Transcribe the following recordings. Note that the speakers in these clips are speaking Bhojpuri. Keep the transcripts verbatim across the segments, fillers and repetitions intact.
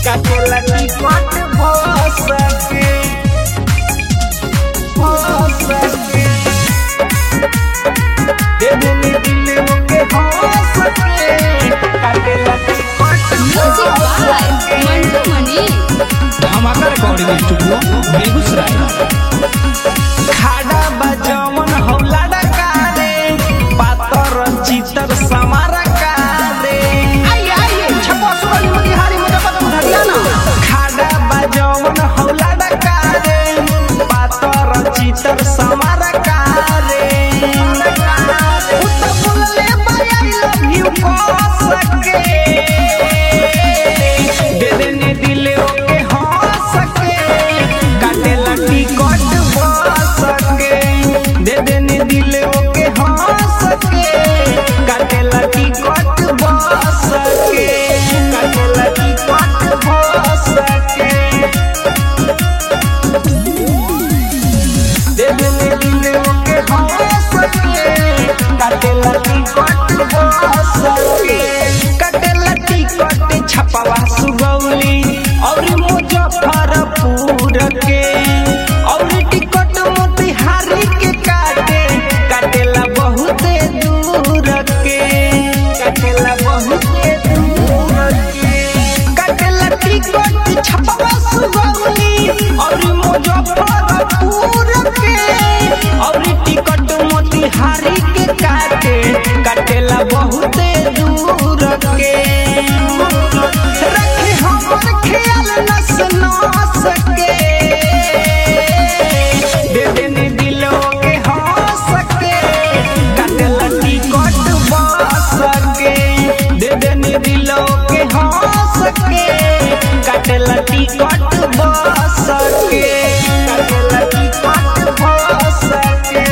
काटेला टिकट बस के बस के दे देनी दिल के हंस के काटेला ticket music by Mantu Mani. Dhamaka recording studio Begusarai. खाड़ा बजमन हौला डकारे पातर चितर समारा कारे आई आई छपस वाली मोतिहारी मुजफ्फरपुर हरियाणा। खाड़ा बजमन हौला डकारे पातर चितर समारा कारे उत बोलले बाई लव यू कह सके दे देने दिले ओके हंस के काटेला टिकट बस के दे देने दिले ओके हंस के काटेला टिकट बस के काटेला टिकट बस के दे देने दिले ओके हंस के काटेला टिकट बस के काटेला टिकट छपवा सुगौली और मुजफ्फरपुर के और टिकट मोतिहारी के काटे काटेला बहुत दूर के काटेला बहुत दूर के काटेला टिकट छपवा सुगौली और मुजफ्फरपुर के और टिकट मोतिहारी के काटे काटेला बहुत दूर के रखे हमर ख्याल नस नस के दे देने दिलो के हंस के काटेला टिकट बस के दे देने दिलो के हंस के काटेला टिकट बस के काटेला टिकट बस के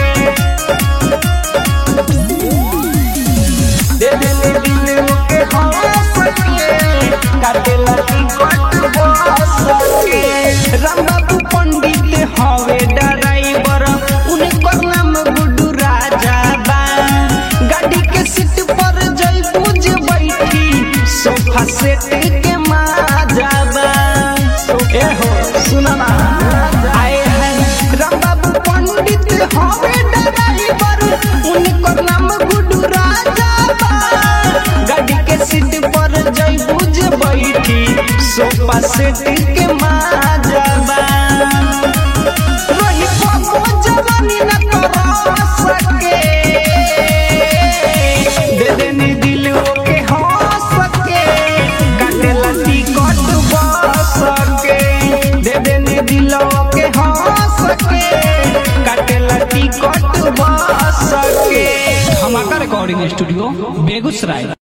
दे देने दिलो के हंस के काटेला टिकट बस के रामबाबू पंडित हवे ड्राइवर उनकर नाम गुड्डू राजा बा गाड़ी के सीट पर जइबू जे बैठी सोफा सेट के माजा बा ए हो सुना ना आए हैं रामबाबू पंडित हवे ड्राइवर उनकर नाम गुड्डू राजा बा गाड़ी के सीट पर जइबू जे बैठी सोफा सेट के माजा बा रही बाबू जवानी न तरस के दे देनी दिल के हंस के काटेला टिकट बस के दे देनी दिल के हंस के काटेला टिकट बस के धमाका रिकॉर्डिंग स्टूडियो बेगूसराय।